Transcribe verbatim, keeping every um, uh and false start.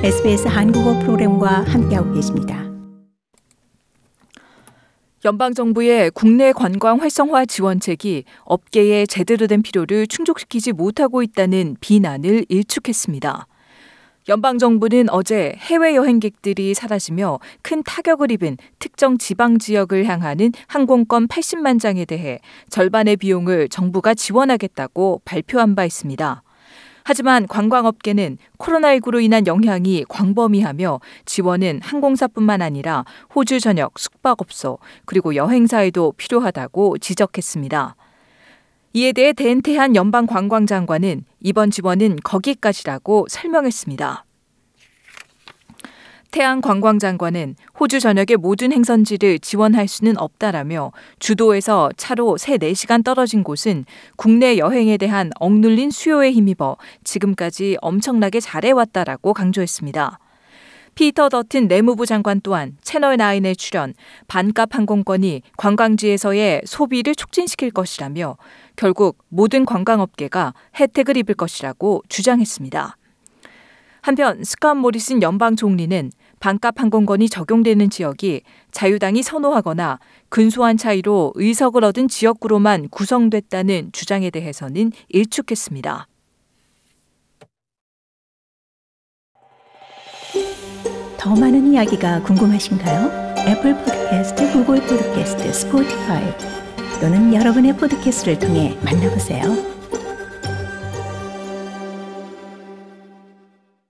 에스비에스 한국어 프로그램과 함께하고 계십니다. 연방정부의 국내 관광 활성화 지원책이 업계의 제대로 된 필요를 충족시키지 못하고 있다는 비난을 일축했습니다. 연방정부는 어제 해외 여행객들이 사라지며 큰 타격을 입은 특정 지방 지역을 향하는 항공권 팔십만 장에 대해 절반의 비용을 정부가 지원하겠다고 발표한 바 있습니다. 하지만 관광업계는 코로나십구로 인한 영향이 광범위하며 지원은 항공사뿐만 아니라 호주 전역 숙박업소 그리고 여행사에도 필요하다고 지적했습니다. 이에 대해 댄태한 연방관광장관은 이번 지원은 거기까지라고 설명했습니다. 태안 관광장관은 호주 전역의 모든 행선지를 지원할 수는 없다라며 주도에서 차로 세, 네 시간 떨어진 곳은 국내 여행에 대한 억눌린 수요에 힘입어 지금까지 엄청나게 잘해왔다라고 강조했습니다. 피터 더튼 내무부 장관 또한 채널나인에 출연 반값 항공권이 관광지에서의 소비를 촉진시킬 것이라며 결국 모든 관광업계가 혜택을 입을 것이라고 주장했습니다. 한편 스캇 모리슨 연방 총리는 반값 항공권이 적용되는 지역이 자유당이 선호하거나 근소한 차이로 의석을 얻은 지역구로만 구성됐다는 주장에 대해서는 일축했습니다. 더 많은 이야기가 궁금하신가요? 애플 팟캐스트, 구글 팟캐스트, 스포티파이 또는 여러분의 팟캐스트를 통해 만나보세요.